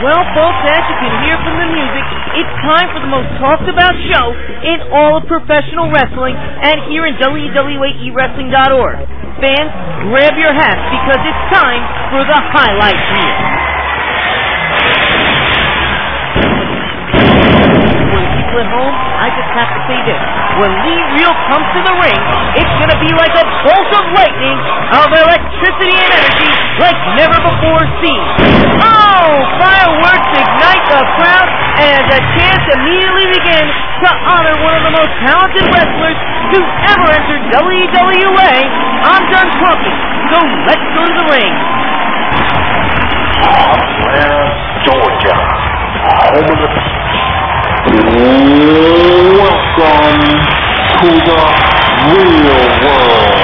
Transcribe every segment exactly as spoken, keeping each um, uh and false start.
Well, folks, as you can hear from the music, it's time for the most talked about show in all of professional wrestling and here in W W E Wrestling dot org. Fans, grab your hats because it's time for the highlight reel. For the people at home, I just have to say this. When Lee Reel comes to the ring, it's going to be like a bolt of lightning of electricity and energy like never before seen. Oh, fireworks ignite the crowd and the chance immediately begins to honor one of the most talented wrestlers to ever enter W W A. I'm done talking, so let's go to the ring. Atlanta, Georgia, home of the... Welcome to the real world.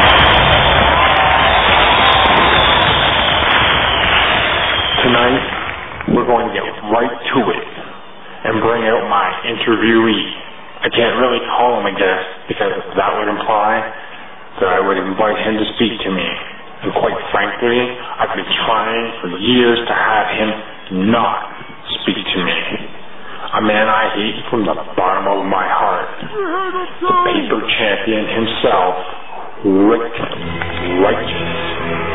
Tonight, we're going to get right to it and bring out my interviewee. I can't really call him a guest because that would imply that I would invite him to speak to me. And quite frankly, I've been trying for years to have him not speak to me. A man I hate from the bottom of my heart. The paper champion himself, Rick Righteous.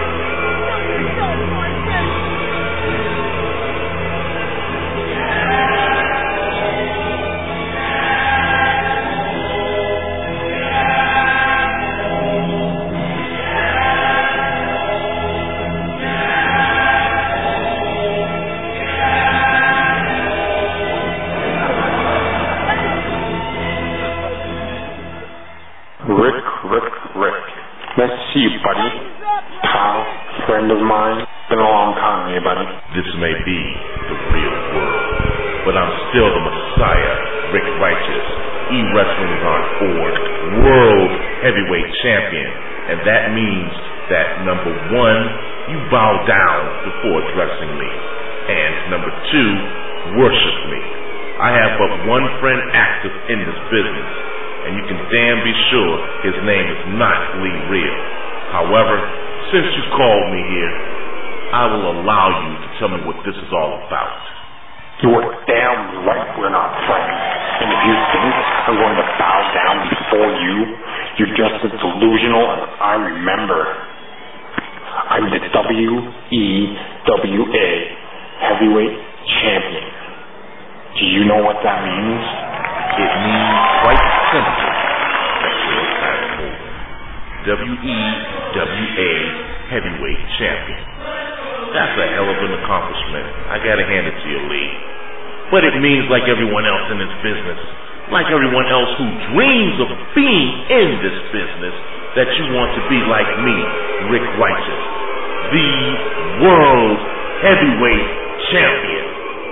Rick, Rick, Rick. Nice to see you, buddy. Pal, friend of mine. Been a long time, eh, buddy? This may be the real world, but I'm still the Messiah, Rick Righteous, E Wrestling dot org, World Heavyweight Champion. And that means that, number one, you bow down before addressing me. And number two, worship me. I have but one friend active in this business, and you can damn be sure his name is not Lee Reel. However, since you called me here, I will allow you to tell me what this is all about. You are damn right we're not friends. And if you think I'm going to bow down before you, you're just as delusional as I remember. I'm the W E W A Heavyweight Champion. Do you know what that means? It means quite simple that you're a title W E W A Heavyweight Champion. That's a hell of an accomplishment. I gotta hand it to you, Lee. But it means, like everyone else in this business, like everyone else who dreams of being in this business, that you want to be like me, Rick Righteous, the World Heavyweight Champion.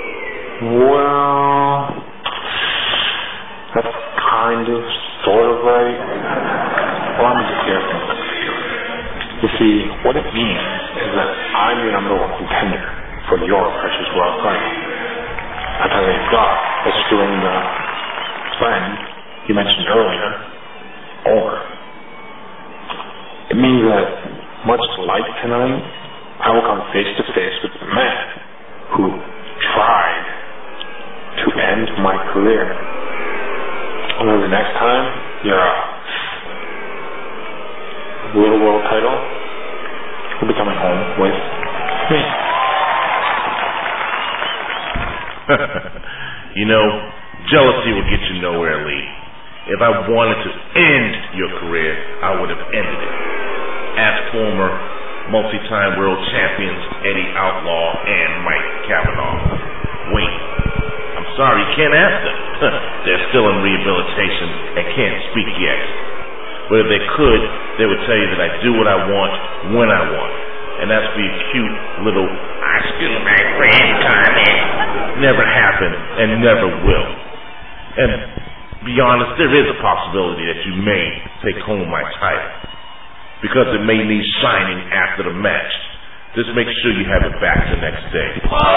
Well, that's kind of, sort of right. Well, let me just hear from you. You see, what it means is that I'm your number one contender for your precious world title. I thought I got that's doing the friend you mentioned earlier over. It means that, much like tonight, I will come face to face with the man who tried to end my career. And then the next time you're a real world title, you'll be coming home with me. You know, jealousy will get you nowhere, Lee. If I wanted to end your career, I would have ended it. As former multi-time world champions Eddie Outlaw and Mike Cavanaugh. Wait, I'm sorry, you can't ask them. They're still in rehabilitation and can't speak yet. But if they could, they would tell you that I do what I want, when I want. And that's the cute little, I still my friend comment. Never happened and never will. And be honest, there is a possibility that you may take home my title, because it may need shining after the match. Just make sure you have it back the next day.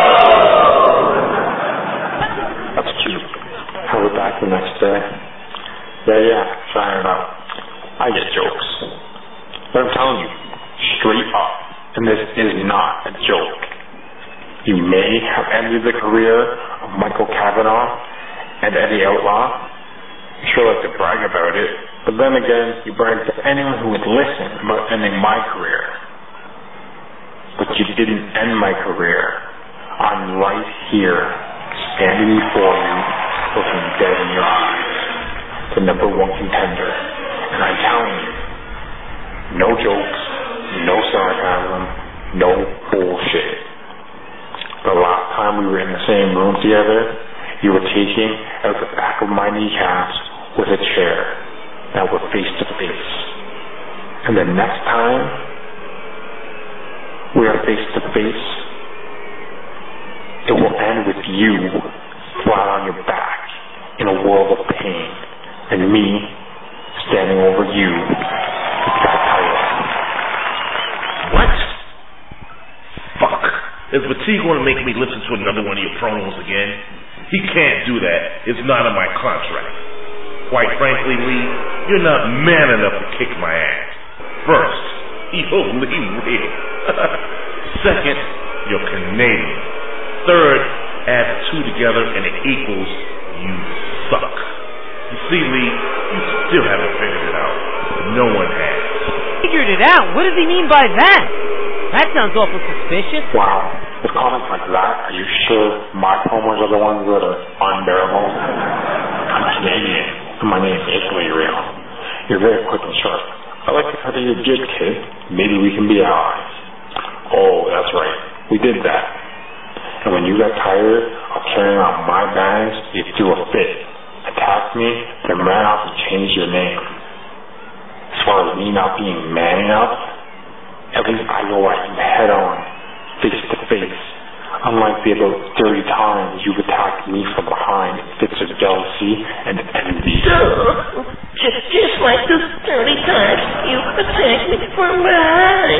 That's cute. Have it back the next day. Yeah, yeah, shine it up. I get jokes. But I'm telling you, straight up, and this is not a joke. You may have ended the career of Michael Cavanaugh and Eddie Outlaw. You sure like to brag about it, but then again, you brag to anyone who would listen about ending my career. But you didn't end my career. I'm right here, standing before you, looking dead in your eyes, the number one contender. And I'm telling you, no jokes, no sarcasm, no bullshit. The last time we were in the same room together, you were taking out the back of my kneecaps with a chair. Now we're face to face. And the next time we are face to face, it will end with you flat on your back in a world of pain, and me standing over you with that title. What? Fuck. Is Fatigue going to make me listen to another one of your promos again? He can't do that. It's not in my contract. Quite frankly, Lee, you're not man enough to kick my ass. First, you're Lee Real. Second, you're Canadian. Third, add two together and it equals you suck. You see, Lee, you still haven't figured it out. No one has. Figured it out? What does he mean by that? That sounds awful suspicious. Wow. With comments like that, are you sure my promos are the ones that are unbearable? I'm Canadian, and my name is Lee Real. You're very quick and sharp. I like the cut of your jib, kid. Maybe we can be allies. Oh, that's right. We did that. And when you got tired of carrying out my bags, you threw a fit, attacked me, then ran off and changed your name. As far as me not being man enough, at least I go at you head on, face to face. Unlike the about thirty times you've attacked me from behind in fits of jealousy and envy. So, just, just like those thirty times you attacked me from behind,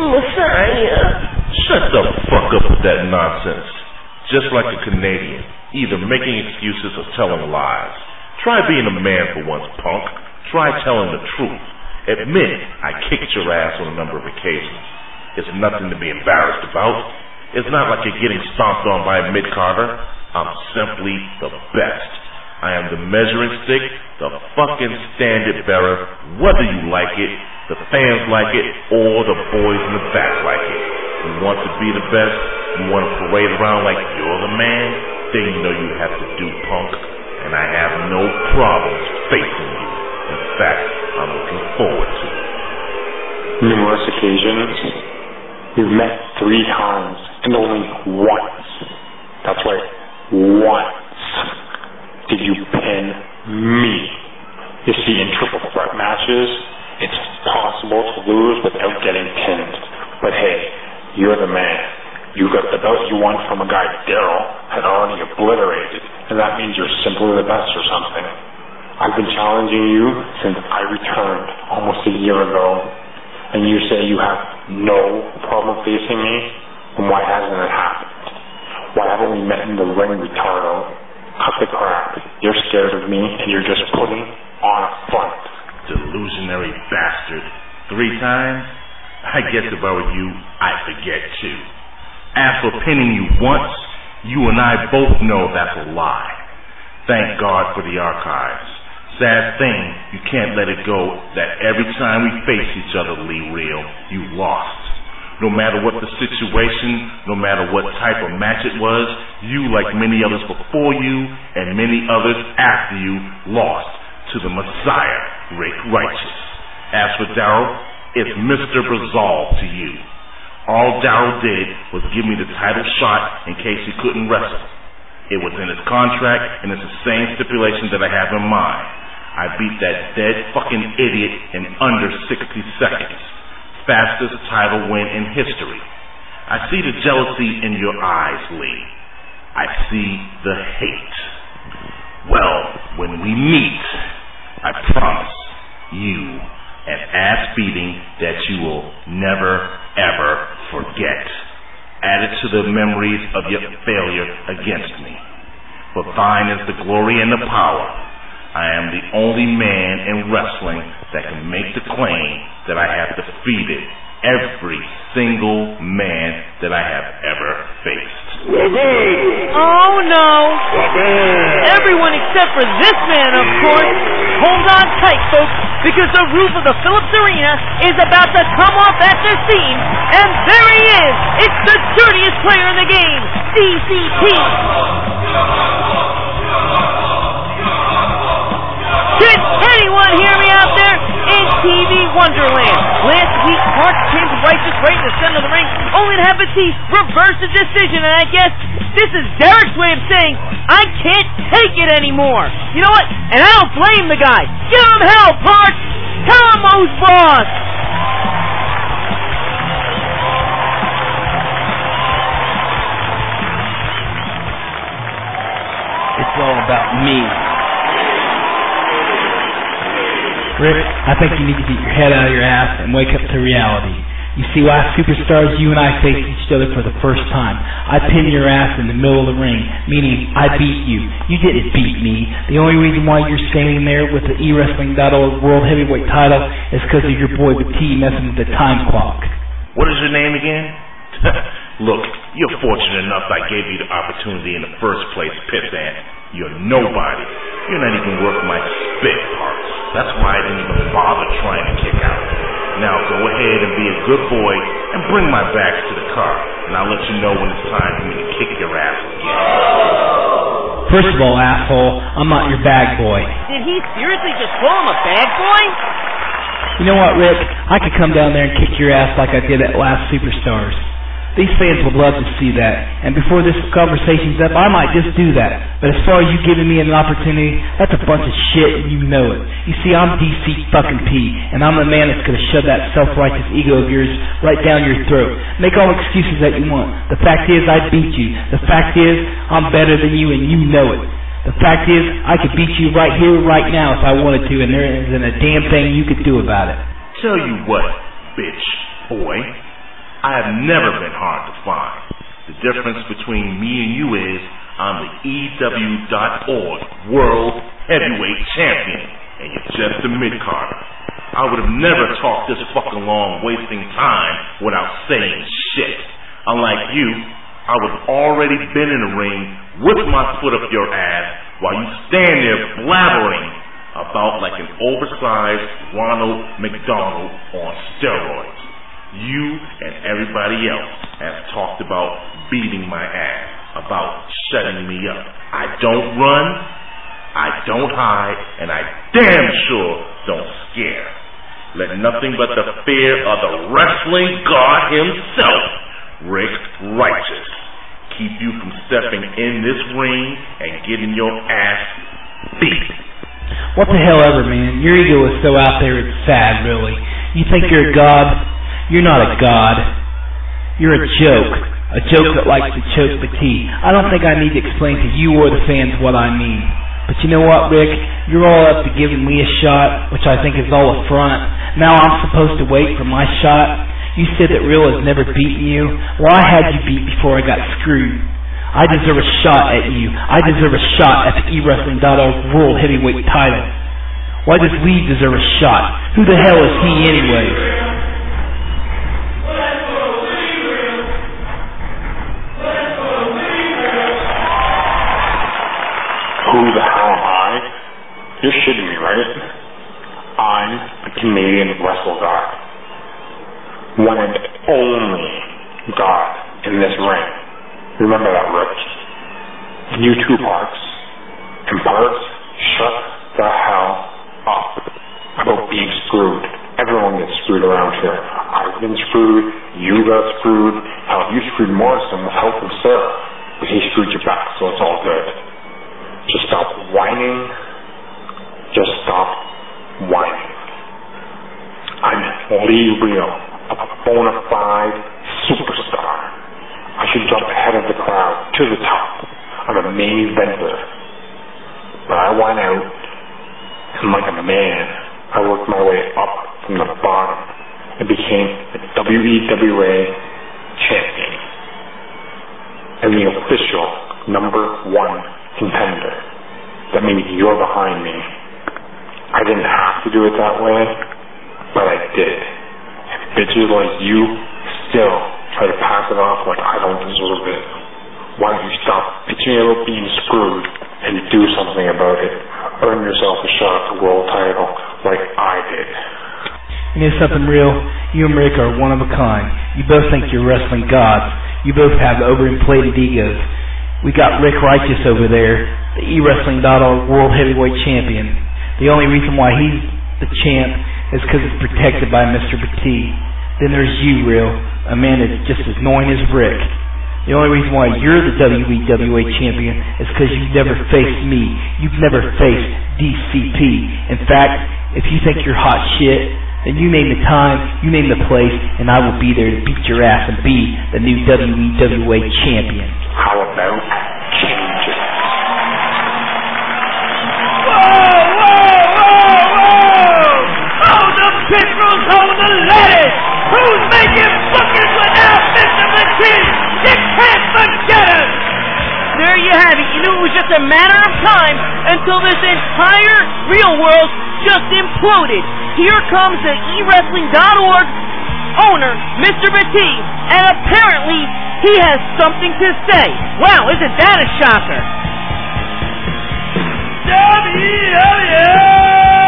Messiah. Shut the fuck up with that nonsense. Just like a Canadian, either making excuses or telling lies. Try being a man for once, punk. Try telling the truth. Admit I kicked your ass on a number of occasions. It's nothing to be embarrassed about. It's not like you're getting stomped on by a mid-carder. I'm simply the best. I am the measuring stick, the fucking standard bearer, whether you like it, the fans like it, or the boys in the back like it. You want to be the best, you want to parade around like you're the man, then you know you have to do, punk. And I have no problems facing you. In fact, I'm looking forward to it. Numerous occasions. We've met three times, and only once, that's right, once, did you pin me. You see, in triple threat matches, it's possible to lose without getting pinned. But hey, you're the man. You got the belt you won from a guy Daryl had already obliterated, and that means you're simply the best or something. I've been challenging you since I returned almost a year ago, and you say you have no problem facing me, then why hasn't it happened? Why haven't we met in the ring, retardo? Cut the crap. You're scared of me, and you're just putting on a front. Delusionary bastard. Three times? I guess if I were you, I'd forget too. As for pinning you once, you and I both know that's a lie. Thank God for the archives. Sad thing, you can't let it go that every time we face each other, Lee Real, you lost. No matter what the situation, no matter what type of match it was, you, like many others before you and many others after you, lost to the Messiah, Rick Righteous. As for Daryl, it's Mister Resolve to you. All Daryl did was give me the title shot in case he couldn't wrestle. It was in his contract, and it's the same stipulation that I have in mine. I beat that dead fucking idiot in under sixty seconds. Fastest title win in history. I see the jealousy in your eyes, Lee. I see the hate. Well, when we meet, I promise you an ass beating that you will never, ever forget. Added to the memories of your failure against me. For thine is the glory and the power. I am the only man in wrestling that can make the claim that I have defeated every single man that I have ever faced. Oh no! Everyone except for this man, of course. Hold on tight, folks, because the roof of the Phillips Arena is about to come off at the seams, and there he is! It's the dirtiest player in the game, D C T! Can anyone hear me out there in T V Wonderland? Last week, Mark came to righteous right in the center of the ring, only to have Batiste reverse the decision, and I guess this is Derek's way of saying, I can't take it anymore. You know what? And I don't blame the guy. Give him hell, Park! Tell him who's boss! It's all about me. Rick, I think you need to get your head out of your ass and wake up to reality. You see, last Superstars, you and I faced each other for the first time. I pinned your ass in the middle of the ring, meaning I beat you. You didn't beat me. The only reason why you're standing there with the e wrestling dot org World Heavyweight title is because of your boy Batiste messing with the time clock. What is your name again? Look, you're fortunate enough I gave you the opportunity in the first place, Pissant. You're nobody. You're not even worth my spit parts. That's why I didn't even bother trying to kick out. Now go ahead and be a good boy and bring my bags to the car, and I'll let you know when it's time for me to kick your ass again. First of all, asshole, I'm not your bag boy. Did he seriously just call him a bag boy? You know what, Rick? I could come down there and kick your ass like I did at last Superstars. These fans would love to see that, and before this conversation's up, I might just do that. But as far as you giving me an opportunity, that's a bunch of shit, and you know it. You see, I'm D C fucking P, and I'm the man that's gonna shove that self-righteous ego of yours right down your throat. Make all excuses that you want. The fact is, I beat you. The fact is, I'm better than you, and you know it. The fact is, I could beat you right here, right now, if I wanted to, and there isn't a damn thing you could do about it. Tell you what, bitch, boy. I have never been hard to find. The difference between me and you is I'm the E W dot org World Heavyweight Champion, and you're just a mid-carder. I would have never talked this fucking long wasting time without saying shit. Unlike you, I would have already been in the ring with my foot up your ass while you stand there blabbering about like an oversized Ronald McDonald on steroids. You and everybody else has talked about beating my ass, about shutting me up. I don't run, I don't hide, and I damn sure don't scare. Let nothing but the fear of the wrestling god himself, Rick Righteous, keep you from stepping in this ring and getting your ass beat. What the hell ever, man. Your ego is so out there it's sad, really. You think you're a god? You're not a god. You're a joke. A joke that likes to choke the tea. I don't think I need to explain to you or the fans what I mean. But you know what, Rick? You're all up to giving me a shot, which I think is all a front. Now I'm supposed to wait for my shot? You said that Real has never beaten you. Well, I had you beat before I got screwed. I deserve a shot at you. I deserve a shot at the e wrestling dot org World Heavyweight title. Why does Lee deserve a shot? Who the hell is he anyway? Who the hell am I? You're shitting me, right? I'm a Canadian wrestle god. One and only god in this ring. Remember that, Rich. And you too, Parks. And Parks, shut the hell up about being screwed. Everyone gets screwed around here. I've been screwed. You got screwed. Hell, you screwed Morrison with help from Sarah. But he screwed you back, so it's all good. Just stop whining. Just stop whining. I'm Lee Real, a bona fide superstar. I should jump ahead of the crowd to the top. I'm a main eventer. But I went out, and like a man, I worked my way up from the bottom and became the W E W A champion and the official number one contender. That means you're behind me. I didn't have to do it that way, but I did. And bitches like you still try to pass it off like I don't deserve it. Why don't you stop bitching about being screwed and do something about it? Earn yourself a shot at the world title like I did. You know something real? You and Rick are one of a kind. You both think you're wrestling gods. You both have overinflated egos. We got Rick Righteous over there, the e wrestling dot org World Heavyweight Champion. The only reason why he's the champ is because it's protected by Mister Petit. Then there's you, Real, a man that's just as annoying as Rick. The only reason why you're the W W E champion is because you've never faced me. You've never faced D C P. In fact, if you think you're hot shit, then you name the time, you name the place, and I will be there to beat your ass and be the new W W E champion. How about change it? Whoa, whoa, whoa, whoa! Hold the pistols, hold the lettuce! Who's making buckets without Mister Petit? You can't forget us! There you have it. You knew it was just a matter of time until this entire real world just imploded. Here comes the e wrestling dot org owner, Mister Petit, and apparently he has something to say. Wow, isn't that a shocker? W W E!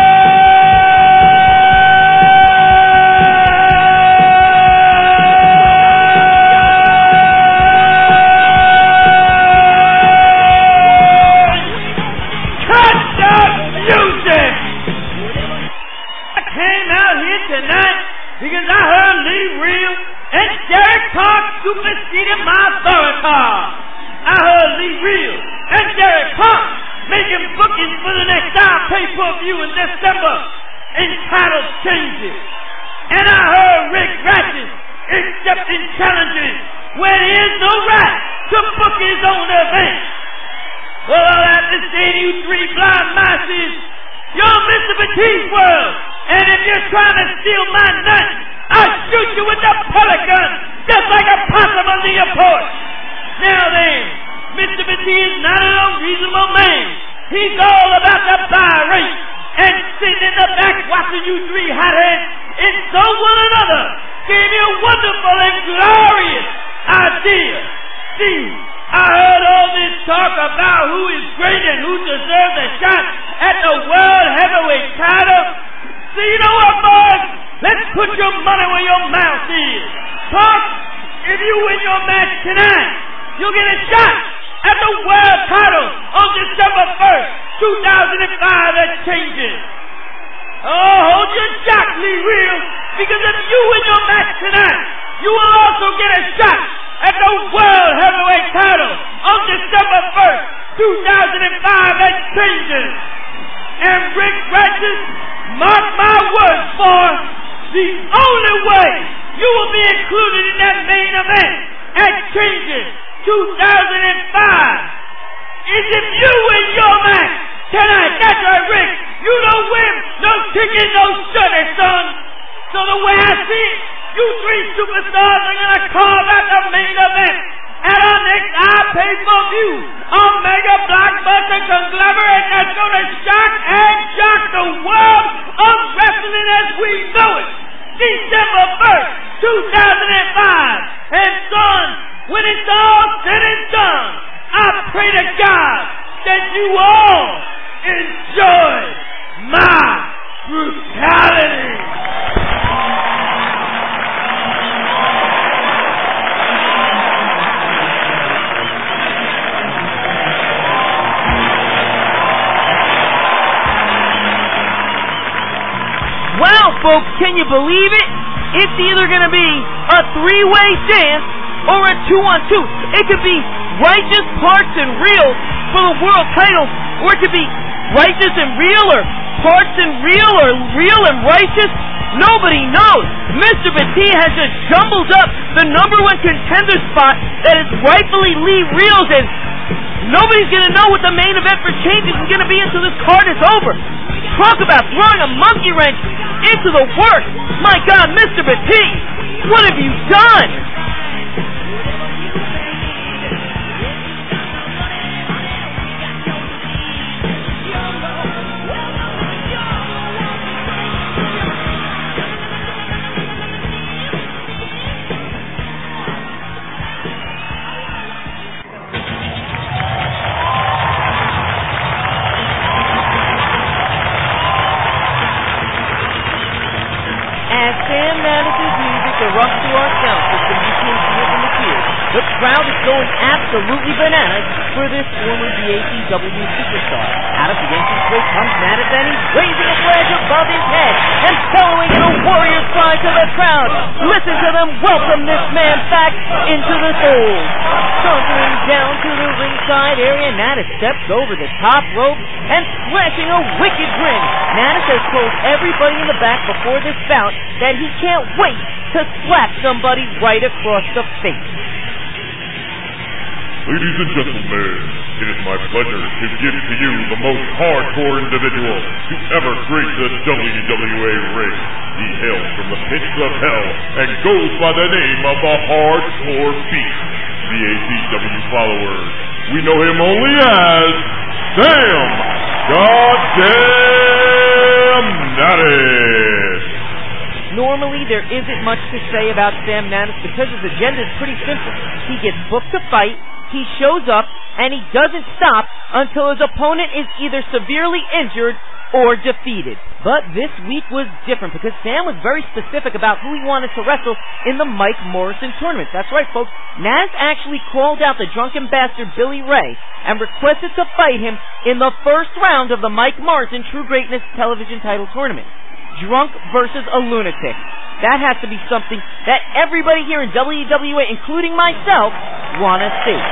Because I heard Lee Real and Derek Park superseded my authority. I heard Lee Real and Derek Park making bookings for the next hour pay-per-view in December entitled Changes. And I heard Rick Righteous accepting challenges when he has no right to book his own event. Well, I'll have to say to you three blind mices, you're Mister Petit's world. And if you're trying to steal my nuts, I'll shoot you with the pellet gun, just like a possum under your porch. Now then, Mister Petit is not an unreasonable man. He's all about the buy rate, and sitting in the back watching you three hotheads insult one another gave me a wonderful and glorious idea. See, I heard all this talk about who is great and who deserves a shot at the World Heavyweight title. So you know what, boys? Let's put your money where your mouth is. Park, if you win your match tonight, you'll get a shot at the world title on December first, two thousand five at Changes. Oh, hold your shot, Lee Real, because if you win your match tonight, you will also get a shot at the World Heavyweight title on December first, two thousand five at Changes. And Rick Righteous, mark my words, for the only way you will be included in that main event at Changes two thousand five is if you win your match tonight. That's right, Rick. You don't win, no ticket, no shuttle, son. So the way I see it, you three superstars are going to carve out the main event at our next I-pay-per-view on Mega Blockbuster Conglomerate that's going to shock and shock the world of wrestling as we know it. December first, two thousand five. And son, when it's all said and done, I pray to God that you all enjoy my brutality. Well, folks, can you believe it? It's either going to be a three-way dance or a two-on-two. It could be Righteous, Parks, and Real for the world title, or it could be Righteous and Real, or Parks and Real, or Real and Righteous. Nobody knows. Mister Petit has just jumbled up the number one contender spot that is rightfully Lee Real's, and nobody's going to know what the main event for Changes is going to be until this card is over. Talk about throwing a monkey wrench into the works. My God, Mister Petit, what have you done? through our sound system, you can hear from the cheers. The crowd is going absolutely bananas for this former D A C W superstar. Out of the entrance way comes Natus, and he's raising a flag above his head and bellowing in a warrior's cry to the crowd. Listen to them welcome this man back into the fold. Sauntering down to the ringside area, Natus steps over the top rope and flashing a wicked grin. Natus has told everybody in the back before this bout that he can't wait to slap somebody right across the face. Ladies and gentlemen, it is my pleasure to give to you the most hardcore individual to ever grace the W W A ring. He hails from the pits of hell and goes by the name of the Hardcore Beast. D A C W followers, we know him only as Sam Goddamn Natus. Normally, there isn't much to say about Sam Natus because his agenda is pretty simple. He gets booked to fight, he shows up, and he doesn't stop until his opponent is either severely injured or defeated. But this week was different because Sam was very specific about who he wanted to wrestle in the Mike Morrison tournament. That's right, folks. Natus actually called out the drunken bastard Billy Ray and requested to fight him in the first round of the Mike Morrison True Greatness television title tournament. Drunk versus a lunatic. That has to be something that everybody here in W W A, including myself, want to see.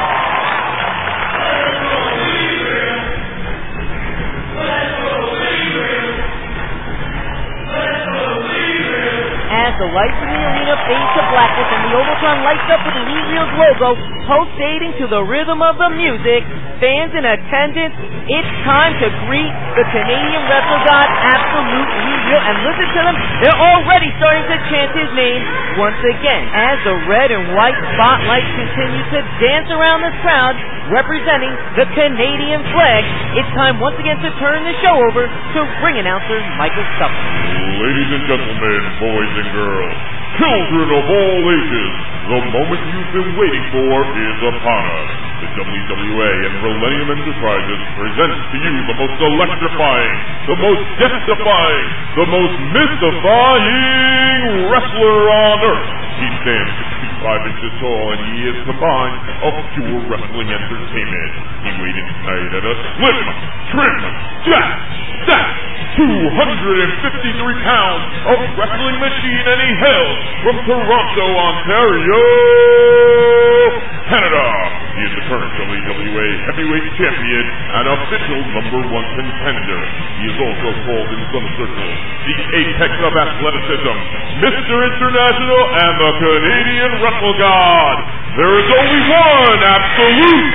As the lights in the arena fade to blackness and the Overtron lights up with the Lee Reels logo, pulsating to the rhythm of the music, fans in attendance, it's time to greet the Canadian wrestler god, Absolute Lee Reel, and listen to them, they're already starting to chant his name once again. As the red and white spotlights continue to dance around this crowd, representing the Canadian flag, it's time once again to turn the show over to ring announcer Michael Stubbs. Ladies and gentlemen, boys and girls, children of all ages, the moment you've been waiting for is upon us. The W W A and Millennium Enterprises presents to you the most electrifying, the most death-defying, the most mystifying wrestler on earth. He stands six feet five inches tall, and he is combined of pure wrestling entertainment. He weighed in tonight at a slim, trim, jack, stacked two hundred fifty-three pounds of wrestling machine, and he hails from Toronto, Ontario, Canada. He is the current W W A heavyweight champion and official number one contender. He is also called in some circles the apex of athleticism, Mister International, and the Canadian wrestle god. There is only one Absolute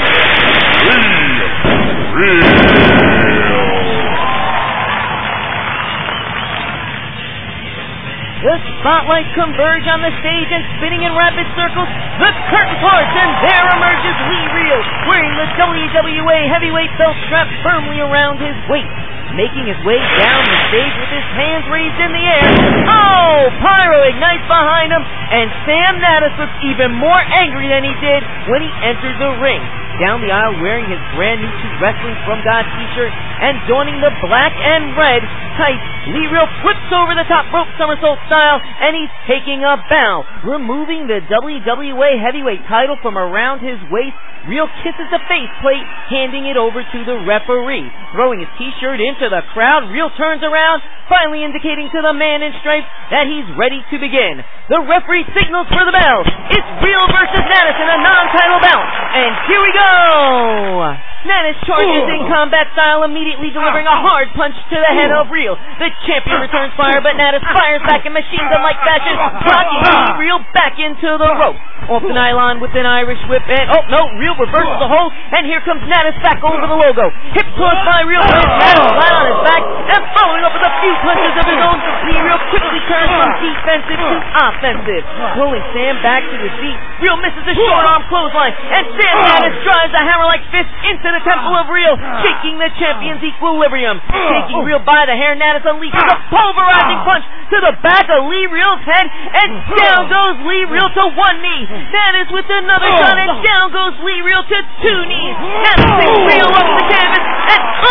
Lee Reels. The spotlights converge on the stage and spinning in rapid circles, the curtain parts, and there emerges Lee Reels, wearing the W W A heavyweight belt strapped firmly around his waist, making his way down the stage with his hands raised in the air. Oh! Pyro ignites behind him, and Sam Natus looks even more angry than he did when he entered the ring. Down the aisle wearing his brand new to Wrestling From God t-shirt and donning the black and red tights, Lee Reels flips over the top rope somersault style, and he's taking a bow. Removing the W W A heavyweight title from around his waist, Reels kisses the faceplate, handing it over to the referee. Throwing his t-shirt into the crowd, Reels turns around, finally indicating to the man in stripes that he's ready to begin. The referee signals for the bell. It's Reels versus Natus in a non-title bout. And here we go! Natus charges in combat style, immediately delivering a hard punch to the head of Reels. The champion returns fire, but Natus fires back in machine gun-like fashion, blocking Lee Reels back into the rope. Off the nylon with an Irish whip, and oh no, Reels reverses the hold, and here comes Natus back over the logo. Hip toss by Reels, but Natus flat on his back, and following up with a few punches of his own, Lee Reels quickly turns from defensive to offensive. Pulling Sam back to his feet, Reels misses a short arm clothesline, and Sam Natus drives a hammer-like fist into the temple of Reels, shaking the champion's equilibrium. Taking Reels by the hair, Natus unleashes a pulverizing punch to the back of Lee Reels' head, and down goes Lee Reels to one knee. Natus with another shot, and down goes Lee Reels to two knees. Natus picks Reels off the canvas, and oh!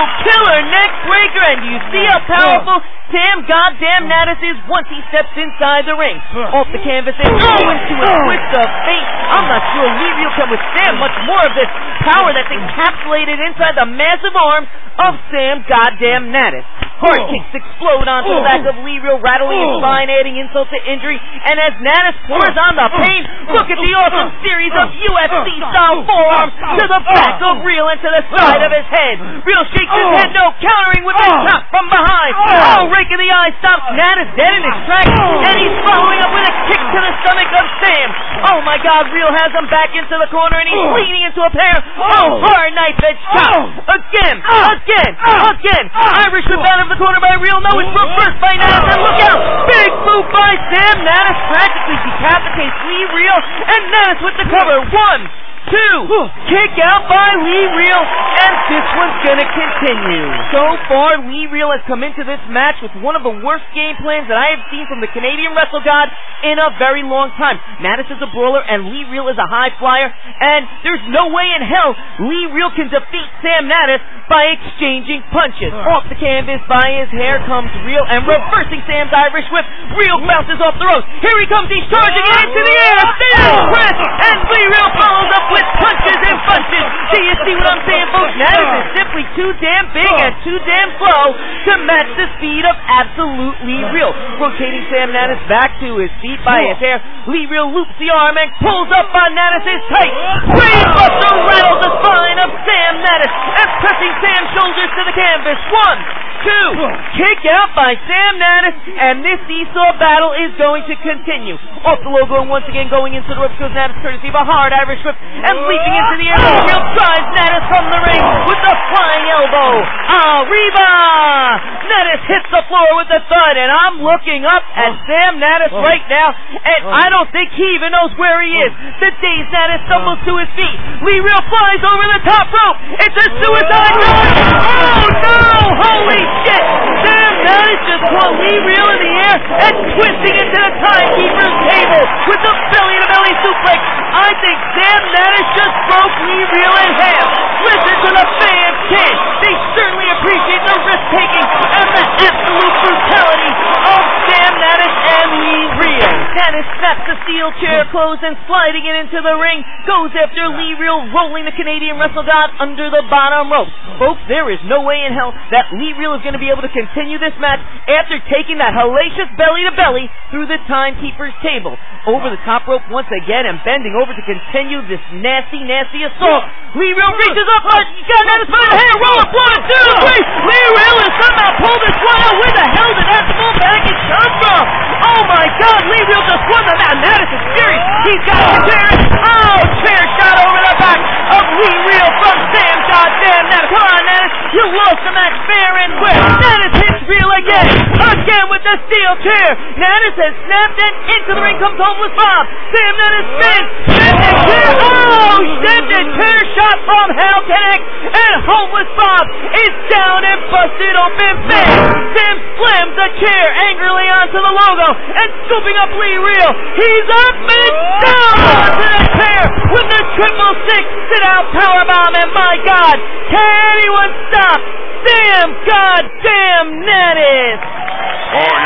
killer neck breaker, and you see how powerful Sam goddamn Natus is once he steps inside the ring. Off the canvas and oh, into a twist of fate. I'm not sure Lee Real can withstand much more of this power that's encapsulated inside the massive arms of Sam goddamn Natus. Hard kicks explode onto the back of Lee Real, rattling his spine, adding insult to injury. And as Natus pours on the pain, look at the awesome series of U F C-style forearms to the back of Real and to the side of his head. Real shakes his head no, countering with a chop from behind. Oh, rake of the eye stops Natus dead in his tracks, and he's following up with a kick to the stomach of Sam. Oh my God, Real has him back into the corner, and he's leaning into a pair of hard knife edge chops. Again, again, again. Irish whip out of the corner by Real. No, it's reversed by Natus, and look out! Big move by Sam. Natus practically decapitates Lee Real, and Natus with the cover. One, two, kick out by Lee Real, and this one's gonna continue. So far, Lee Real has come into this match with one of the worst game plans that I have seen from the Canadian Wrestle God in a very long time. Natus is a brawler, and Lee Real is a high flyer, and there's no way in hell Lee Real can defeat Sam Natus by exchanging punches. Off the canvas by his hair comes Real, and reversing Sam's Irish whip, Real bounces off the ropes. Here he comes, he's charging it into the air, Sam Chris, and Lee Real follows up with punches and punches. Do you see what I'm saying, folks? Natus is simply too damn big and too damn slow to match the speed of absolute Lee Real. Rotating Sam Natus back to his feet by his hair, Lee Real loops the arm and pulls up on Natus' tight. Brainbuster rattles the spine of Sam Natus and pressing Sam's shoulders to the canvas. One, two, kick out by Sam Natus, and this seesaw battle is going to continue. Off the logo and once again going into the ropes goes Natus, courtesy of a hard Irish whip, and leaping into the air, Lee Real drives Natus from the ring with the flying elbow. Arriba! Natus hits the floor with a thud, and I'm looking up at Sam Natus right now, and I don't think he even knows where he is. The dazed Natus stumbles to his feet. Lee Real flies over the top rope. It's a suicide dive. Oh no! Holy shit! Sam Natus just caught Lee Real in the air and twisting into the timekeeper's table with the belly-to-belly suplex. I think Sam Natus just broke Lee Real in half. Listen to the fans chant. They certainly appreciate the risk-taking and the absolute brutality of Sam Natus and Lee Real. Natus snaps the steel chair closed and sliding it into the ring, goes after Lee Real, rolling the Canadian Wrestle God under the bottom rope. Folks, there is no way in hell that Lee Real is going to be able to continue this match after taking that hellacious belly-to-belly through the timekeeper's table. Over the top rope once again and bending over to continue this nasty, nasty assault. Lee Real reaches up, but he got Natus by the hair. Roll up, one, two, three. Lee Real has somehow pulled this one out. Where the hell did that small package come from? Oh my God, Lee Real just won the match. Natus is furious. He's got a chair. Oh, chair shot over the back of Lee Real from Sam goddamn Natus. Come on, Natus. You lost the match fair and square. Natus hits Real again. Again with the steel chair. Natus has snapped and into the ring comes Homeless Bob. Sam Natus spins. Sends the chair. Oh, sends the chair shot from Hell Connect. And Homeless Bob is down and busted open. Bang. Sam slams the chair angrily onto the logo and scooping up Lee Real. He's up and down onto the chair with the triple six sit out powerbomb. And my God, can anyone stop Sam goddamn Natus? Oh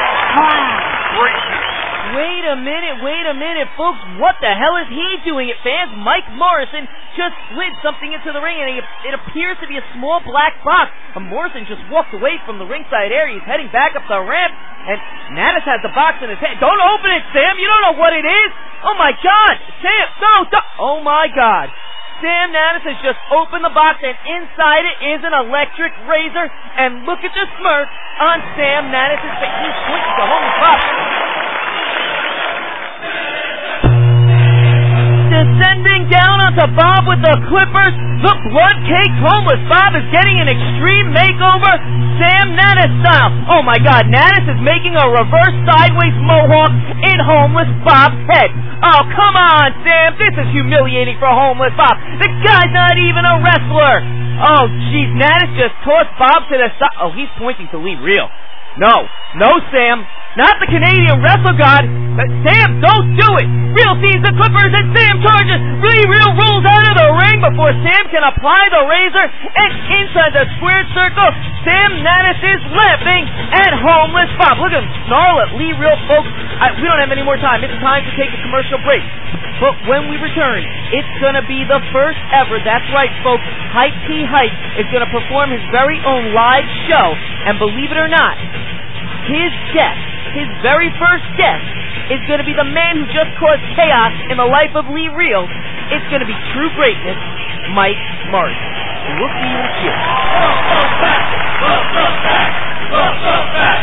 yeah. Great. Wait a minute, wait a minute, folks. What the hell is he doing? It fans, Mike Morrison just slid something into the ring, and he, it appears to be a small black box. And Morrison just walked away from the ringside area. He's heading back up the ramp, and Natus has the box in his hand. Don't open it, Sam. You don't know what it is. Oh, my God. Sam, no, don't. Oh, my God. Sam Natus has just opened the box, and inside it is an electric razor. And look at the smirk on Sam Natus' face. He's pointing to Homeless Bob. Descending down onto Bob with the clippers, the blood-caked Homeless Bob is getting an extreme makeover, Sam Natus style. Oh my God, Natus is making a reverse sideways mohawk in Homeless Bob's head. Oh, come on, Sam, this is humiliating for Homeless Bob. The guy's not even a wrestler. Oh, jeez, Natus just tossed Bob to the side. Oh, he's pointing to Lee Real. No, no, Sam, not the Canadian Wrestle God. Sam, don't do it! Real sees the Clippers and Sam charges. Lee Real rolls out of the ring before Sam can apply the razor. And inside the squared circle, Sam Nanis is laughing at Homeless Bob. Look at him snarl at Lee Real, folks. I, we don't have any more time. It's time to take a commercial break. But when we return, it's going to be the first ever. That's right, folks. Hype T Hype is going to perform his very own live show. And believe it or not, his guest, his very first guest, is going to be the man who just caused chaos in the life of Lee Real. It's going to be true greatness, Mike Martin. We'll see you in a few.